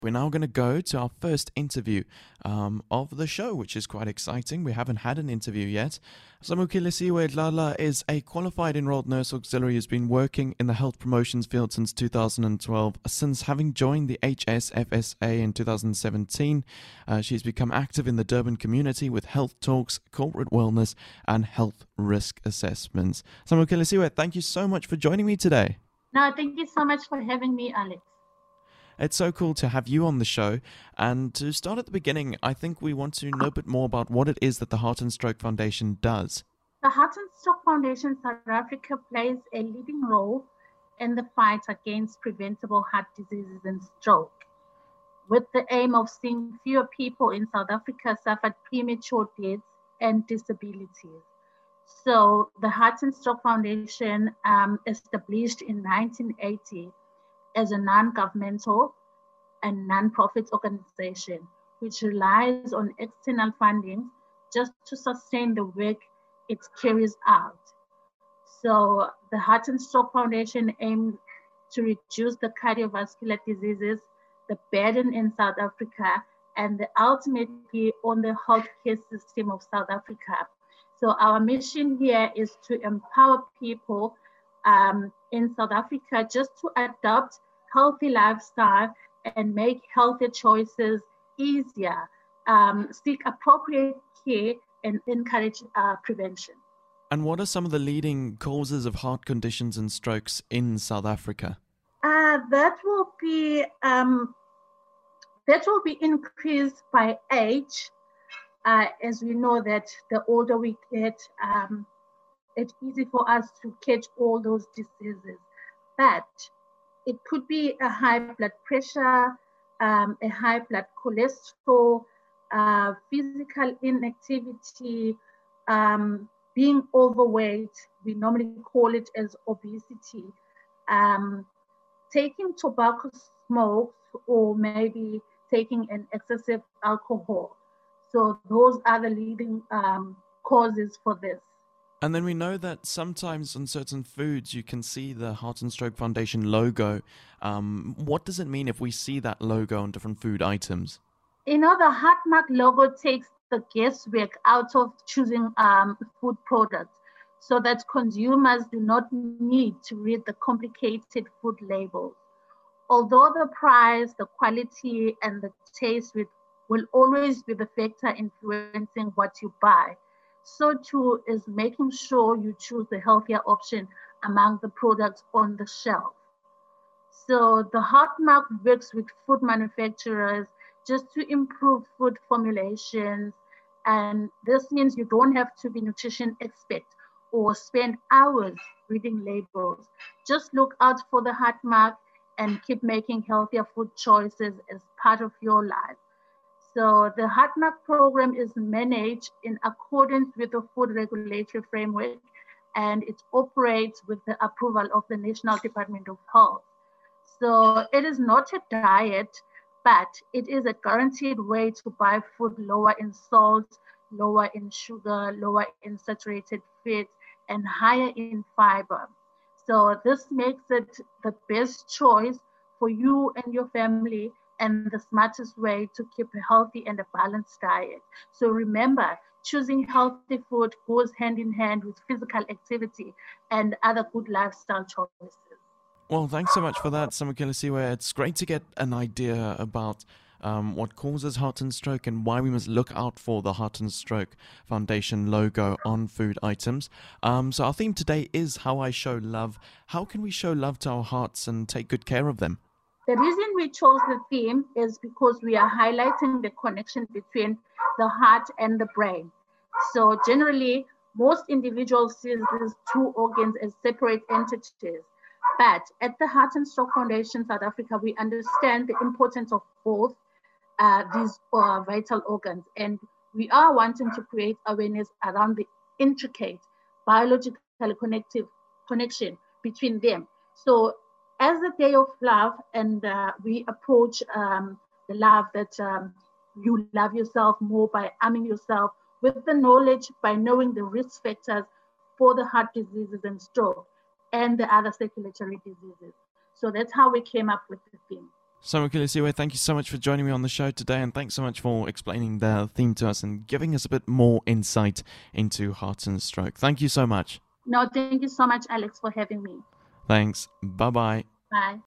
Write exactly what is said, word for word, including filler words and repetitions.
We're now going to go to our first interview um, of the show, which is quite exciting. We haven't had an interview yet. Samukilisiwe Dlala is a qualified enrolled nurse auxiliary who's been working in the health promotions field since two thousand twelve. Since having joined the H S F S A in two thousand seventeen, uh, she's become active in the Durban community with health talks, corporate wellness, and health risk assessments. Samukilisiwe, thank you so much for joining me today. No, thank you so much for having me, Alex. It's so cool to have you on the show. And to start at the beginning, I think we want to know a bit more about what it is that the Heart and Stroke Foundation does. The Heart and Stroke Foundation South Africa plays a leading role in the fight against preventable heart diseases and stroke, with the aim of seeing fewer people in South Africa suffer premature deaths and disabilities. So the Heart and Stroke Foundation, um, established in nineteen eighty, as a non-governmental and non-profit organization, which relies on external funding just to sustain the work it carries out. So the Heart and Stroke Foundation aims to reduce the cardiovascular diseases, the burden in South Africa, and the ultimately on the healthcare system of South Africa. So our mission here is to empower people um, in South Africa just to adopt healthy lifestyle and make healthy choices easier, um, seek appropriate care, and encourage uh, prevention. And what are some of the leading causes of heart conditions and strokes in South Africa? Uh, that will be um, that will be increased by age. Uh, as we know that the older we get, um, it's easy for us to catch all those diseases. But it could be a high blood pressure, um, a high blood cholesterol, uh, physical inactivity, um, being overweight. We normally call it as obesity. Um, taking tobacco smokes, or maybe taking an excessive alcohol. So those are the leading um, causes for this. And then we know that sometimes on certain foods you can see the Heart and Stroke Foundation logo. Um, what does it mean if we see that logo on different food items? You know, the HeartMark logo takes the guesswork out of choosing um, food products so that consumers do not need to read the complicated food labels. Although the price, the quality, and the taste will always be the factor influencing what you buy, so too is making sure you choose the healthier option among the products on the shelf. So the HeartMark works with food manufacturers just to improve food formulations. And this means you don't have to be nutrition expert or spend hours reading labels. Just look out for the HeartMark and keep making healthier food choices as part of your life. So the HeartMark program is managed in accordance with the Food Regulatory Framework, and it operates with the approval of the National Department of Health. So it is not a diet, but it is a guaranteed way to buy food lower in salt, lower in sugar, lower in saturated fats, and higher in fiber. So this makes it the best choice for you and your family, and the smartest way to keep a healthy and a balanced diet. So remember, choosing healthy food goes hand in hand with physical activity and other good lifestyle choices. Well, thanks so much for that, Samukilisiwe. It's great to get an idea about um, what causes heart and stroke and why we must look out for the Heart and Stroke Foundation logo on food items. Um, so our theme today is How I Show Love. How can we show love to our hearts and take good care of them? The reason we chose the theme is because we are highlighting the connection between the heart and the brain. So generally, most individuals see these two organs as separate entities. But at the Heart and Stroke Foundation South Africa, we understand the importance of both uh, these uh, vital organs. And we are wanting to create awareness around the intricate biological connective connection between them. So as the day of love, and uh, we approach um, the love that um, you love yourself more by arming yourself with the knowledge, by knowing the risk factors for the heart diseases and stroke and the other circulatory diseases. So that's how we came up with the theme. Samukilisiwe, thank you so much for joining me on the show today, and thanks so much for explaining the theme to us and giving us a bit more insight into heart and stroke. Thank you so much. No, thank you so much, Alex, for having me. Thanks. Bye-bye. Bye.